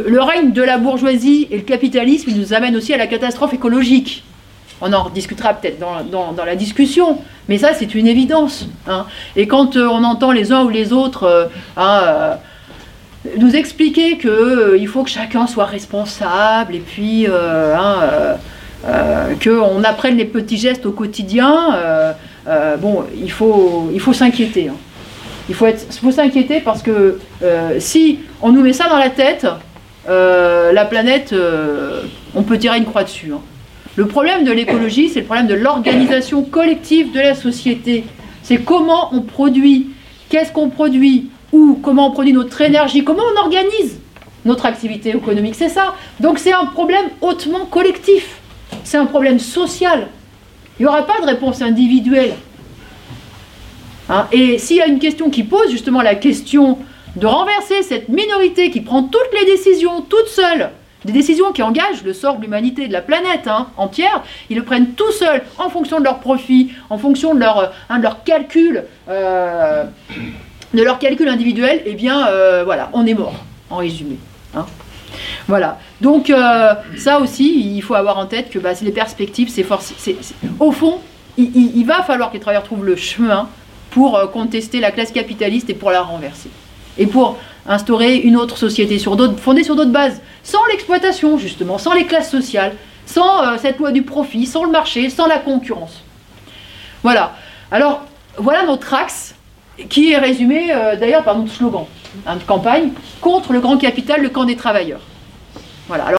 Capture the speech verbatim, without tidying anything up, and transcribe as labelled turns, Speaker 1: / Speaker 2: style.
Speaker 1: le règne de la bourgeoisie et le capitalisme, il nous amène aussi à la catastrophe écologique. On en discutera peut-être dans, dans, dans la discussion, mais ça c'est une évidence. Hein. Et quand euh, on entend les uns ou les autres euh, hein, euh, nous expliquer qu'il euh, faut que chacun soit responsable, et puis euh, hein, euh, euh, qu'on apprenne les petits gestes au quotidien, euh, euh, bon, il faut, il faut s'inquiéter. Hein. Il faut, être, faut s'inquiéter parce que euh, si on nous met ça dans la tête, euh, la planète, euh, on peut tirer une croix dessus. Hein. Le problème de l'écologie, c'est le problème de l'organisation collective de la société. C'est comment on produit, qu'est-ce qu'on produit, où, comment on produit notre énergie, comment on organise notre activité économique, c'est ça. Donc c'est un problème hautement collectif, c'est un problème social. Il n'y aura pas de réponse individuelle. Hein, et s'il y a une question qui pose justement la question de renverser cette minorité qui prend toutes les décisions toute seule, des décisions qui engagent le sort de l'humanité et de la planète hein, entière, ils le prennent tout seuls en fonction de leurs profits, en fonction de leur, hein, de leur calcul, euh, de leur calcul individuel, et eh bien euh, voilà, on est mort, en résumé. Hein. Voilà, donc euh, ça aussi, il faut avoir en tête que bah, les perspectives, c'est forc- c'est, c'est, au fond, il, il, il va falloir que les travailleurs trouvent le chemin pour euh, contester la classe capitaliste et pour la renverser. Et pour instaurer une autre société sur d'autres, fondée sur d'autres bases, sans l'exploitation justement, sans les classes sociales, sans euh, cette loi du profit, sans le marché, sans la concurrence. Voilà. Alors, voilà notre axe, qui est résumé euh, d'ailleurs par notre slogan hein, de campagne, contre le grand capital, le camp des travailleurs. Voilà. Alors,